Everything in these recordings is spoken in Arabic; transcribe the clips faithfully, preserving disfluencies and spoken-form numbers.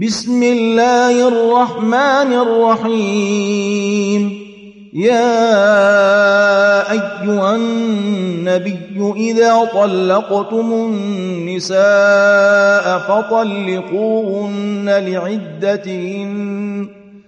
بسم الله الرحمن الرحيم. يا أيها النبي إذا طلقتم النساء فطلقوهن لعدتهن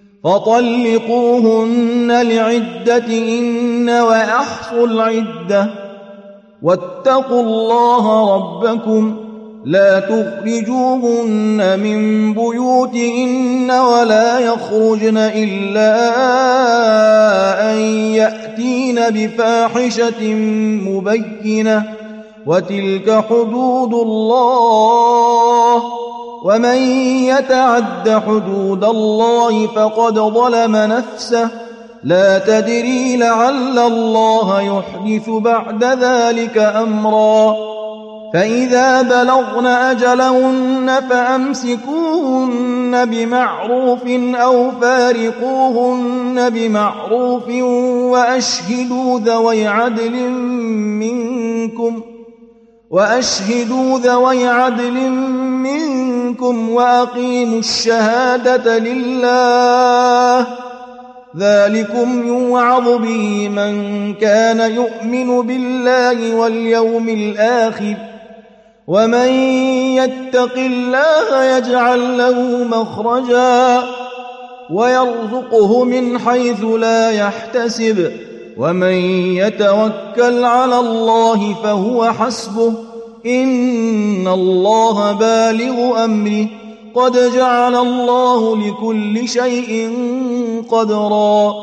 فطلقوهن لعدتهن وأحصوا العدة واتقوا الله ربكم لا تخرجوهن من بيوتهن ولا يخرجن إلا أن يأتين بفاحشة مبينة وتلك حدود الله ومن يتعد حدود الله فقد ظلم نفسه لا تدري لعل الله يحدث بعد ذلك أمرا. فإذا بلغن أجلهن فأمسكوهن بمعروف أو فارقوهن بمعروف وأشهدوا ذوي عدل منكم وأشهدوا ذوي عدل منكم وأقيموا الشهادة لله ذلكم يوعظ به من كان يؤمن بالله واليوم الآخر ومن يتق الله يجعل له مخرجا ويرزقه من حيث لا يحتسب ومن يتوكل على الله فهو حسبه إن الله بالغ أمره قد جعل الله لكل شيء قدرا.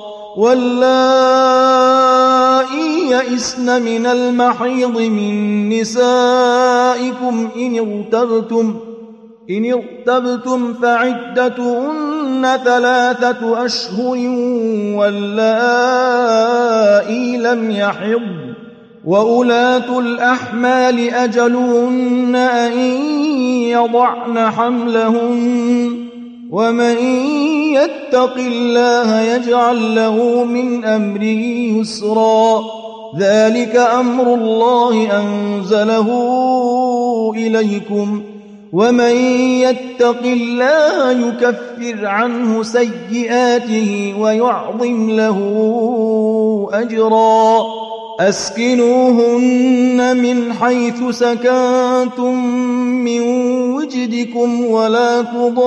واللائي يئسن من المحيض من نسائكم إن ارتبتم إن ارتبتم فعدتهن ثلاثة أشهر واللائي لم يحضن وأولاة الأحمال أجلهن أن يضعن حملهن ومن يتق الله يجعل له من أمره يسرا. ذلك أمر الله أنزله إليكم ومن يتق الله يكفر عنه سيئاته ويعظم له أجرا. أسكنوهن من حيث سكنتم من وجدكم ولا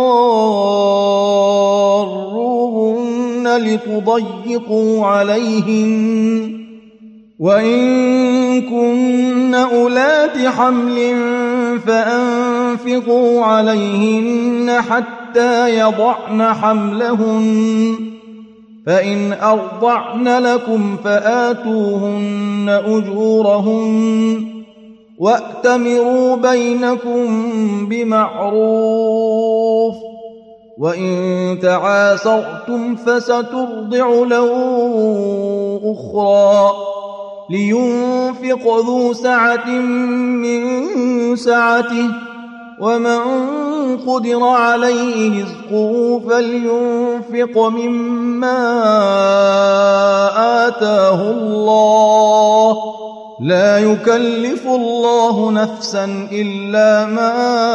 تضاروهن لتضيقوا عليهن وإن كن أولات حمل فأنفقوا عليهن حتى يضعن حملهن فإن أرضعن لكم فآتوهن أجورهن وأتمروا بينكم بمعروف وإن تعاسرتم فسترضع له أخرى لينفق ذو سعة من سعته ومن قدر عليه رزقه فلينفق مما آتاه الله لا يكلف الله نفسا إلا ما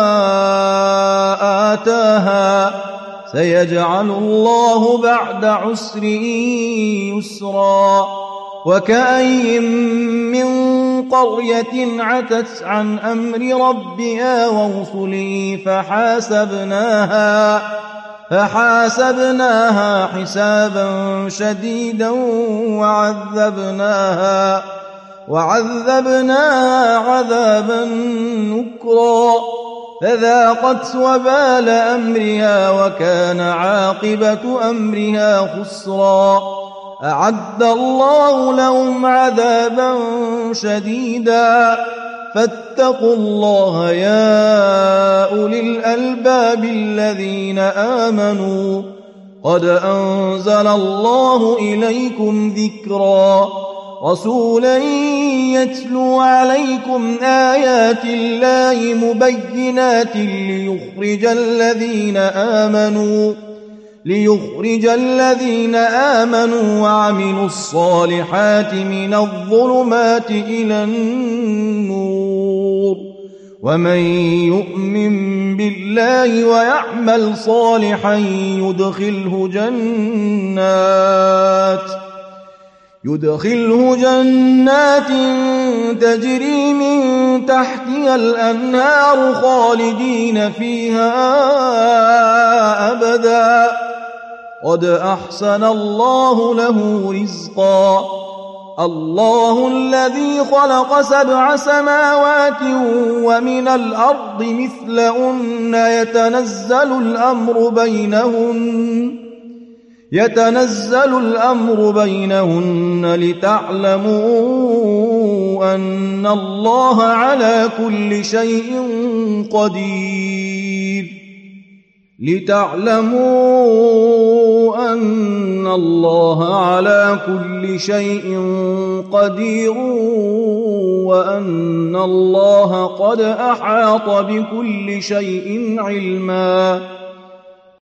آتاها سيجعل الله بعد عسر يسرا. وكأين من قرية عتت عن أمر ربها ورسله فحاسبناها فحاسبناها حسابا شديدا وعذبناها وعذبناها عذابا نكرا فذاقت وبال أمرها وكان عاقبة أمرها خسرا. أعد الله لهم عذابا شديدا فاتقوا الله يا أولي الألباب الذين آمنوا قد أنزل الله إليكم ذكرا رسولا يتلو عليكم آيات الله مبينات ليخرج الذين آمنوا ليخرج الذين آمنوا وعملوا الصالحات من الظلمات إلى النور ومن يؤمن بالله ويعمل صالحا يدخله جنات يدخله جنات تجري من تحتها الأنهار خالدين فيها أبدا قد أحسن الله له رزقا الله الذي خلق سبع سماوات ومن الأرض مثلهن يتنزل الأمر بينهن يتنزل الأمر بينهن لتعلموا أن الله على كل شيء قدير لتعلموا أن الله على كل شيء قدير وأن الله قد أحاط بكل شيء علما